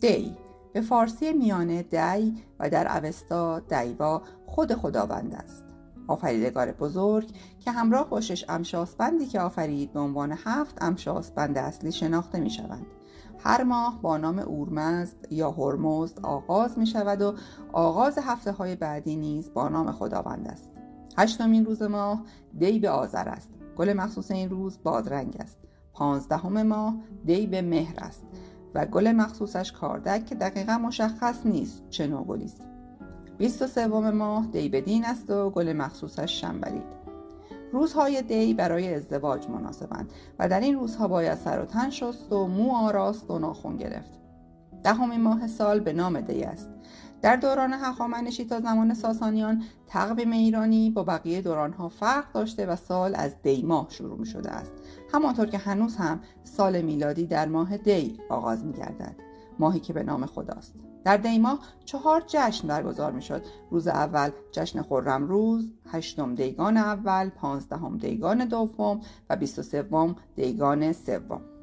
دی به فارسی میانه دی و در اوستا دیوا خود خداوند است. آفریدگار بزرگ که همراه با 6 امشاسپندی که آفرید به عنوان 7 امشاسپند اصلی شناخته می شوند. هر ماه با نام اورمزد یا هرمزد آغاز می شود و آغاز هفته های بعدی نیز با نام خداوند است. 8مین روز ماه دی به آذر است. گل مخصوص این روز بادرنگ است. 15 ماه دی به مهر است و گل مخصوصش کاردک که دقیقا مشخص نیست چه نوع گلی است. 23 ماه دی به دین است و گل مخصوصش شنبلید. روزهای دی برای ازدواج مناسبند و در این روزها باید سر و تن شست و مو آراست و ناخن گرفت. 10مین ماه سال به نام دی است. در دوران هخامنشی تا زمان ساسانیان تقویم ایرانی با بقیه دورانها فرق داشته و سال از دی ماه شروع می شده است، همانطور که هنوز هم سال میلادی در ماه دی آغاز می گردد، ماهی که به نام خداست. در دی ماه 4 جشن برگزار می شد. روز اول جشن خرم روز، 8م دیگان اول، 15م دیگان دوم و 23م دیگان سوم.